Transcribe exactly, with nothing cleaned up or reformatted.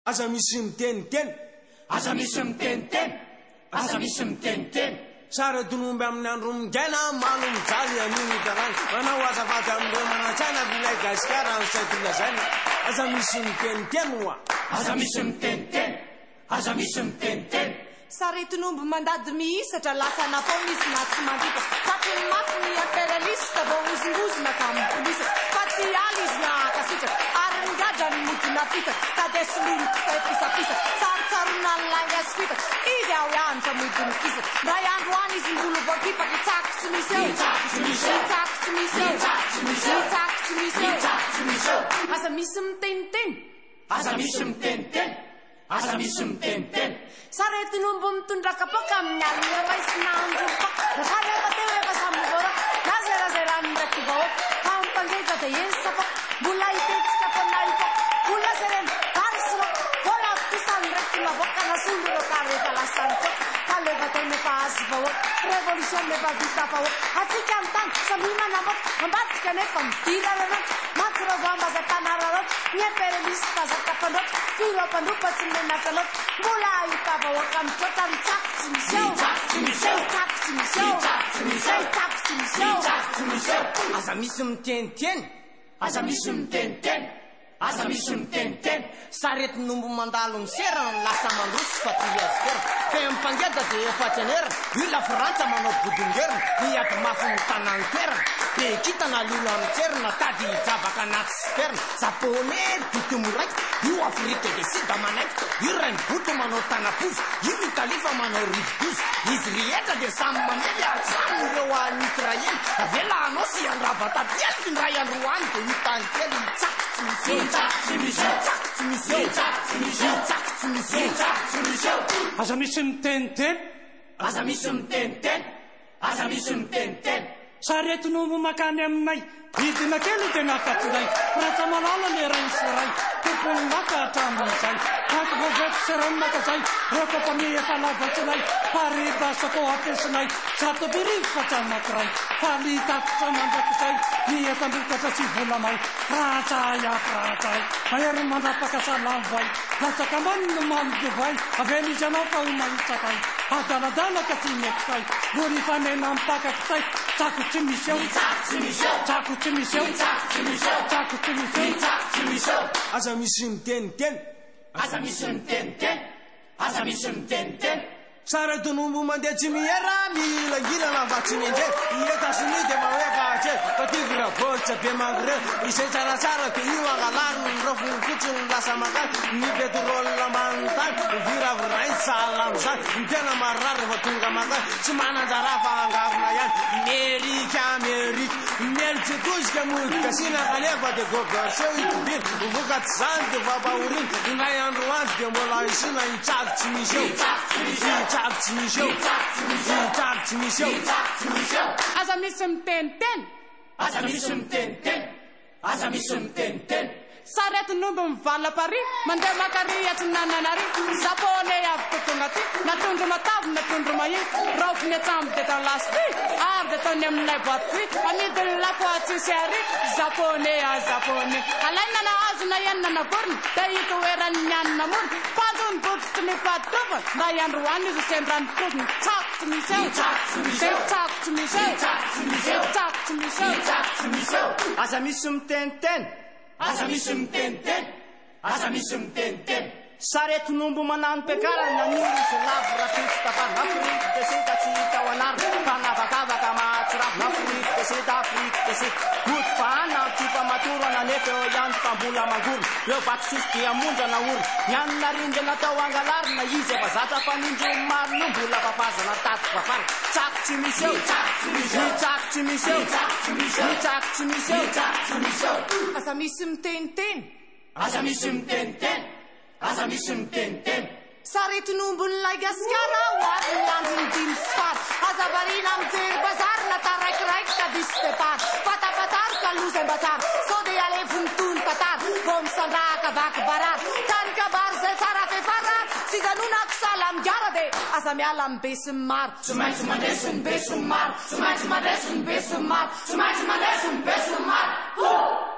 Aza misy miteniteny, aza misy miteniteny, aza misy miteniteny. Sara tonomby amin'ny andro migena mano mijaly aniny tarany manao azafady amindreo manantsana bilay gasikara amin'ny saitolazana. Aza misy miteniteny hoa, aza misy miteniteny, aza misy miteniteny. Saretinomby mandady mihisatra lasa napao misy na tsy mandika faty mafy ny imperialista vao ozingozina ka amin'ny polisa faty aly izy na akasitra ary nigadra ny modina fita ka desilony pisapisa tsarotsarona ny langasifita izy ao ianitra modiny kisa ra iandro any izy mbolo voakipa itsako tsy misy eo itsako tsy misy eo itsako tsy misy eo itsako tsy misy eo itsako tsy misy eo itsako tsy misy eo. Aza misy miteniteny, aza misy miteniteny, aza misy miteniteny. Saretinomby mitondra kapoka amin'ny alina raisina andropa rehefa teo efa samyvora na zerazerany ndraiky vahoaka ka mipangeza dia eny sapa mbola hitetsika ponahita mbola sereny tarisina vola fisany ndraiky mavoaka nasondro reo ka rehefa lasany koa ka lefa teo nefa azy vahoaka revolution nefa vita vahoaka atsika ny tany samina namboaka ambatsika nefa midira rarota matsy reo voambazatana rarota ny imperialista zakapandrotra firopandropa tsy menaka loatra mbola ahita vahoaka mitrota mitsako tsy misy eo itsako tsy misy eo itsako tsy misy eo itsako tsy misy eo itsako tsy misy eo itsako tsy misy eo. Aza misy miteniteny, aza misy miteniteny, aza misy miteniteny. Saretinomby mandalo miserana lasa mandroso fa ty azikera fe mipangeda dia efatsy anera io la frantsa manao bodingerina niato mafy ny tanantoerana be kitana lolo amintserina tady hijabaka anaty sperna japonais bitomo raiky io afrika de sida manaiky io rainy boto manao tanapozy io italifa manao rivodozy izy rietra de samy mamely atsano ireo any israely avela anao sy andravatatiely ny ray androany de hitany kely itsako tsy misy eo itsako tsy misy eo itsako tsy misy eo itsako tsy misy eo itsako tsy misy eo itsako tsy misy eo. Aza misy miteniteny, aza misy miteniteny, aza misy miteniteny. Saretinomby makany aminay hidina kely dia nafatsinay ratsa malala le ray sy ray tokony maka hatramin'izay ako voveto seranonakazay reo kompani efa lavatsinay paridasako ampesinay zato birivo fa tsy anankiray falitakotra mandrakizay ny efa-drokatra sy volamay ratsay afo ratsay mahery mandrapaka salamvay latsaka many no mamidovay avela izy anao fa ho mahitsakay adaladala ka tsy mekitay vory fanena mipakakitay tsako tsy misy eo itsako tsy misy eo tsako tsy misy eo itsako tsy misy eo tsako tsy misy eo itsako tsy misy eo. Aza misy miteniteny, aza misy miteniteny, aza misy miteniteny. Saretinomby mandeha tsy mihera milangilana va tsy mindre Etats-Unis de mahoeka atse fa tivira boltsa be mangre izay tsaratsara ke io angalariny rofony fotsiny lasa makany ny petrole manontany viraviray tsala amizany ny tena marary fa tonga makany tsy mananjara fa angavina ihany merika amerika melitsitozika mogasina kalefa de goberseo itobiny vokaty zany de vapaoriny ngay andro andro de mbola isina itsako tsy misy eo itsako tsy misy eo itsako tsy misy eo itsako tsy misy eo itsako tsy misy eo itsako tsy misy eo. Aza misy miteniteny, aza misy miteniteny, aza misy miteniteny. Saretinomby mivala pari mandeha makarihatry nananary japonais avy totonga ty natondro matavy natondro mahiny raofiny atsamby de tan lasty ary de taony aminay boaty fui amidiny lapoatsisy ary japonais a japonais alaina na hazo na ianina na borony de hito erany mianina morony pantony bokitsy ny patova mba iandro any izy sendrany tokony tsako tsy misy eo itsako tsy misy eo tsako tsy misy eo itsako tsy misy eo tsako tsy misy eo itsako tsy misy eo. Aza misy miteniteny, aza misy miteniteny, aza misy miteniteny. Saretinomby manano mpiakarany naniro izy lavo rapitsy tapany afrika de sud tsy hita ao anary mpanavakavaka mahatsiraha afrika de sud afrika de sud moty fahana tipa matoro ananefa eo ihany fa mbola mangoro reo baky sosy dia mondrana oro nyanina rindry natao angalarina izy efa zatra fanindro maro no mbola papazana tato vafana tsako tsy misy eo itsako tsy misy eo itsako tsy misy eo itsako tsy misy eo itsako tsy misy eo itsako tsy misy eo. Aza misy miteniteny, aza misy miteniteny, aza misy miteniteny. Saretinomby ny Madagasikara hoavy ny androny dimy sy fary aza varina mijery bazary na taraikiraiky ka disy depart fatafatary ka loza ambatary sao de alevony tony tatary vo misandrahaka vaky barary tany kabary zay tsara fefarary tsy zanonako sala migiara de aza miala ny be sy ny maro tsy maintsy mandresy ny be sy ny maro tsy maintsy mandresy ny be sy ny maro tsy maintsy mandresy ny be sy ny maro.